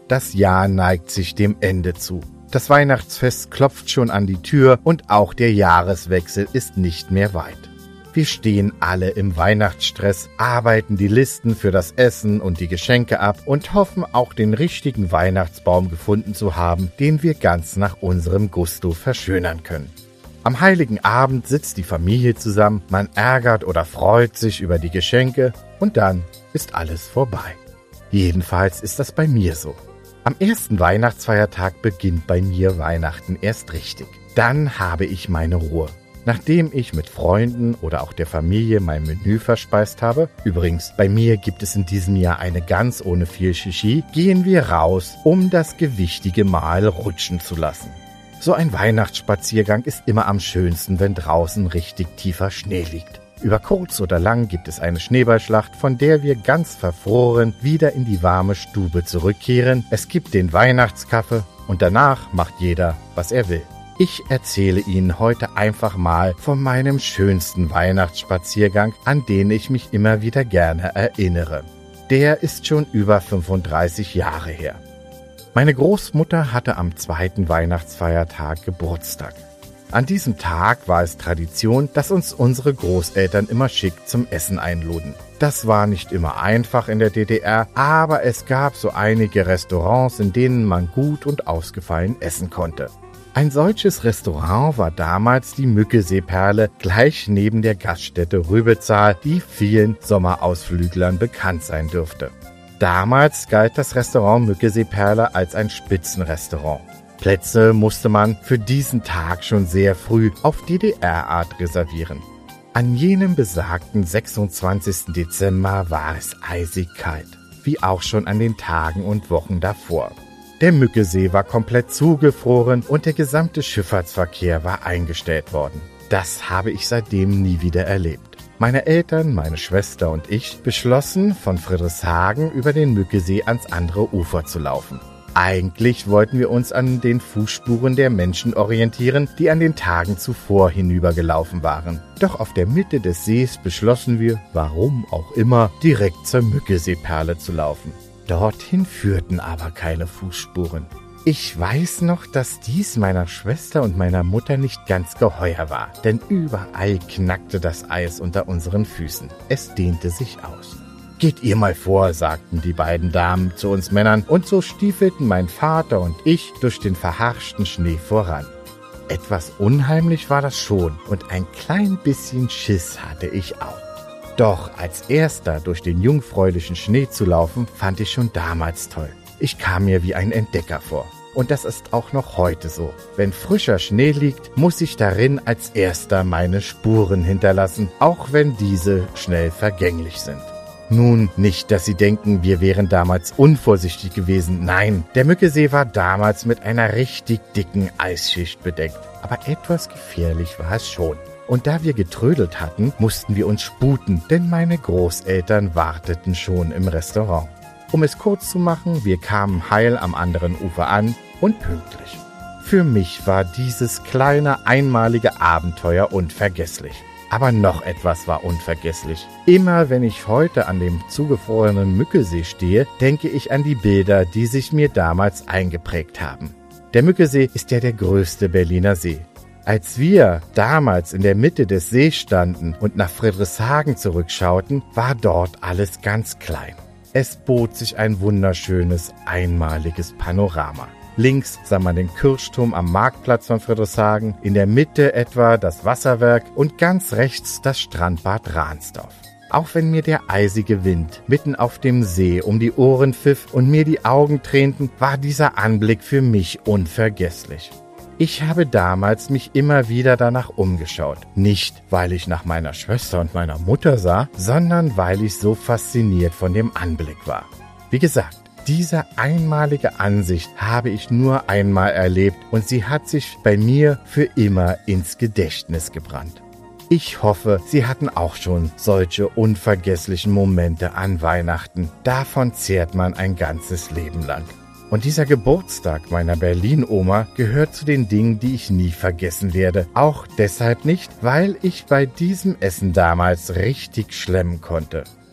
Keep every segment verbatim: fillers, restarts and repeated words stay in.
Das Jahr neigt sich dem Ende zu. Das Weihnachtsfest klopft schon an die Tür und auch der Jahreswechsel ist nicht mehr weit. Wir stehen alle im Weihnachtsstress, arbeiten die Listen für das Essen und die Geschenke ab und hoffen auch den richtigen Weihnachtsbaum gefunden zu haben, den wir ganz nach unserem Gusto verschönern können. Am heiligen Abend sitzt die Familie zusammen, man ärgert oder freut sich über die Geschenke und dann ist alles vorbei. Jedenfalls ist das bei mir so. Am ersten Weihnachtsfeiertag beginnt bei mir Weihnachten erst richtig. Dann habe ich meine Ruhe. Nachdem ich mit Freunden oder auch der Familie mein Menü verspeist habe, übrigens, bei mir gibt es in diesem Jahr eine Gans ohne viel Shishi, gehen wir raus, um das gewichtige Mahl rutschen zu lassen. So ein Weihnachtsspaziergang ist immer am schönsten, wenn draußen richtig tiefer Schnee liegt. Über kurz oder lang gibt es eine Schneeballschlacht, von der wir ganz verfroren wieder in die warme Stube zurückkehren. Es gibt den Weihnachtskaffee und danach macht jeder, was er will. Ich erzähle Ihnen heute einfach mal von meinem schönsten Weihnachtsspaziergang, an den ich mich immer wieder gerne erinnere. Der ist schon über fünfunddreißig Jahre her. Meine Großmutter hatte am zweiten Weihnachtsfeiertag Geburtstag. An diesem Tag war es Tradition, dass uns unsere Großeltern immer schick zum Essen einluden. Das war nicht immer einfach in der D D R, aber es gab so einige Restaurants, in denen man gut und ausgefallen essen konnte. Ein solches Restaurant war damals die Mückeseeperle, gleich neben der Gaststätte Rübezahl, die vielen Sommerausflüglern bekannt sein dürfte. Damals galt das Restaurant Mückeseeperle als ein Spitzenrestaurant. Plätze musste man für diesen Tag schon sehr früh auf D D R-Art reservieren. An jenem besagten sechsundzwanzigsten Dezember war es eisig kalt, wie auch schon an den Tagen und Wochen davor. Der Mückesee war komplett zugefroren und der gesamte Schifffahrtsverkehr war eingestellt worden. Das habe ich seitdem nie wieder erlebt. Meine Eltern, meine Schwester und ich beschlossen, von Friedrichshagen über den Mückesee ans andere Ufer zu laufen. Eigentlich wollten wir uns an den Fußspuren der Menschen orientieren, die an den Tagen zuvor hinübergelaufen waren. Doch auf der Mitte des Sees beschlossen wir, warum auch immer, direkt zur Mückeseeperle zu laufen. Dorthin führten aber keine Fußspuren. Ich weiß noch, dass dies meiner Schwester und meiner Mutter nicht ganz geheuer war, denn überall knackte das Eis unter unseren Füßen. Es dehnte sich aus. »Geht ihr mal vor«, sagten die beiden Damen zu uns Männern, und so stiefelten mein Vater und ich durch den verharschten Schnee voran. Etwas unheimlich war das schon, und ein klein bisschen Schiss hatte ich auch. Doch als erster durch den jungfräulichen Schnee zu laufen, fand ich schon damals toll. Ich kam mir wie ein Entdecker vor. Und das ist auch noch heute so. Wenn frischer Schnee liegt, muss ich darin als erster meine Spuren hinterlassen, auch wenn diese schnell vergänglich sind. Nun, nicht, dass Sie denken, wir wären damals unvorsichtig gewesen. Nein, der Mückesee war damals mit einer richtig dicken Eisschicht bedeckt. Aber etwas gefährlich war es schon. Und da wir getrödelt hatten, mussten wir uns sputen, denn meine Großeltern warteten schon im Restaurant. Um es kurz zu machen, wir kamen heil am anderen Ufer an und pünktlich. Für mich war dieses kleine, einmalige Abenteuer unvergesslich. Aber noch etwas war unvergesslich. Immer wenn ich heute an dem zugefrorenen Mückesee stehe, denke ich an die Bilder, die sich mir damals eingeprägt haben. Der Mückesee ist ja der größte Berliner See. Als wir damals in der Mitte des Sees standen und nach Friedrichshagen zurückschauten, war dort alles ganz klein. Es bot sich ein wunderschönes, einmaliges Panorama. Links sah man den Kirchturm am Marktplatz von Friedrichshagen, in der Mitte etwa das Wasserwerk und ganz rechts das Strandbad Ransdorf. Auch wenn mir der eisige Wind mitten auf dem See um die Ohren pfiff und mir die Augen tränten, war dieser Anblick für mich unvergesslich. Ich habe damals mich immer wieder danach umgeschaut. Nicht, weil ich nach meiner Schwester und meiner Mutter sah, sondern weil ich so fasziniert von dem Anblick war. Wie gesagt, diese einmalige Ansicht habe ich nur einmal erlebt und sie hat sich bei mir für immer ins Gedächtnis gebrannt. Ich hoffe, Sie hatten auch schon solche unvergesslichen Momente an Weihnachten. Davon zehrt man ein ganzes Leben lang. Und dieser Geburtstag meiner Berlin-Oma gehört zu den Dingen, die ich nie vergessen werde. Auch deshalb nicht, weil ich bei diesem Essen damals richtig schlemmen konnte.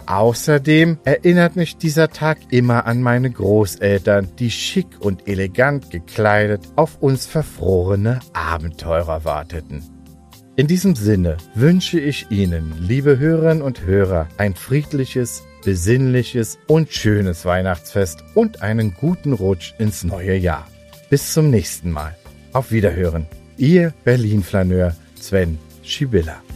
Außerdem erinnert mich dieser Tag immer an meine Großeltern, die schick und elegant gekleidet auf uns verfrorene Abenteurer warteten. In diesem Sinne wünsche ich Ihnen, liebe Hörerinnen und Hörer, ein friedliches, besinnliches und schönes Weihnachtsfest und einen guten Rutsch ins neue Jahr. Bis zum nächsten Mal. Auf Wiederhören. Ihr Berlin-Flaneur Sven Schibilla.